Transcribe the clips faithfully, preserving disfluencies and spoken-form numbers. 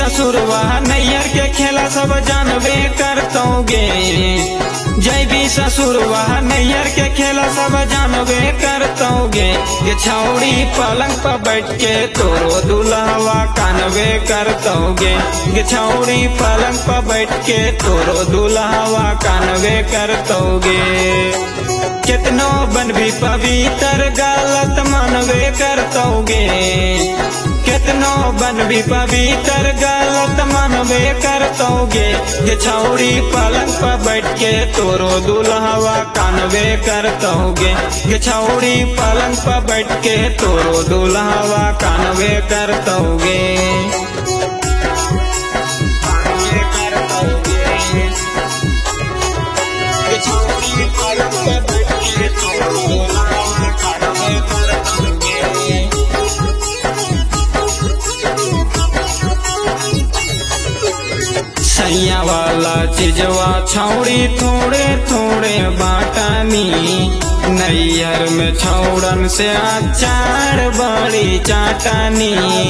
ससुरवा नैयर के खेला सब जानबे करतोगे। जय भी ससुरवा नैयर के खेला सब जानबे करतोगे। ये छौड़ी पलंग पर बैठ के तोरो दुल्हवा कानबे करतोगे। ये छौड़ी पलंग पर बैठ के तोरो दुल्हवा कानबे करतोगे। कितनो बन भी पवित्र गलत मानबे करतोगे। कितनो बन भी पवित्र गलत मानबे करतोगे। ये छौड़ी पलंग पर बैठ के तोरो दुल्हवा कानबे करतोगे। ये छौड़ी पलंग पर बैठ के तोरो दुल्हवा कानबे करतोगे। ये छौड़ी पलंग पर बैठ के तोरो दुल्हवा कानबे करतोगे। सैया वाला चिजवा छौड़ी थोड़े थोड़े बाटानी। नैयर में छौड़न से अचार बड़ी चाटानी।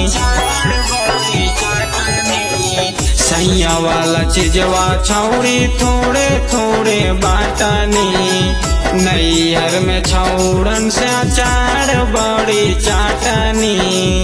सैया वाला चिजवा छौड़ी थोड़े थोड़े बाटानी। नैयर में छौड़न से अचार बड़ी चाटानी।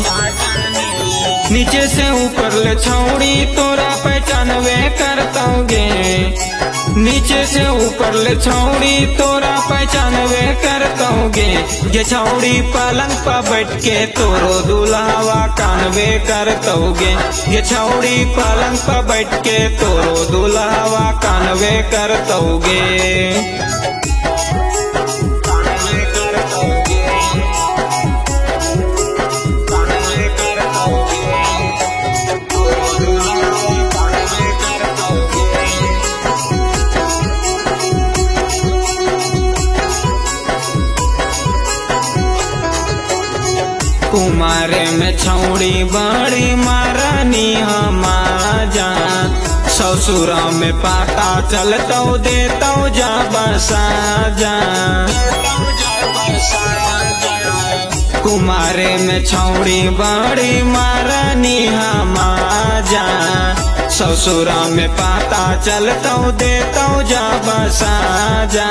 नीचे से ऊपर ले छौड़ी तोरा पहचानबे करतोगे। नीचे से ऊपर ले छौड़ी तोरा पहचानबे करतोगे। ये छौड़ी पलंग पर बैठ के तोरो दुल्हवा कानबे करतोगे। ये छौड़ी पलंग पर बैठ के तोरो दुल्हवा कानबे करतोगे। कुमारे में छौड़ी बड़ी मारानी हमारा। ससुरा में पाता चलतो देतो जा बसा जा। कुमारे में छौड़ी बड़ी मारानी हमारा। ससुरा में पाता चलतो देतो जा बसा जा।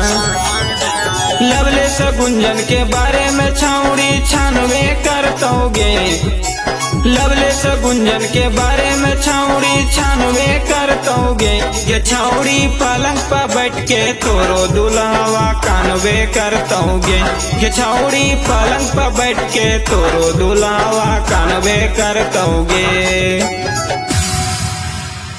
लवले से गुंजन के बारे में छौड़ी छानबे करतोगे। लवले से गुंजन के बारे में छौड़ी छानबे करतोगे। ये छौड़ी पलंग पर बैठ के तोरो दुल्हवा कानबे करतोगे। ये छौड़ी पलंग पर बैठ के तोरो दुल्हवा कानबे करतोगे।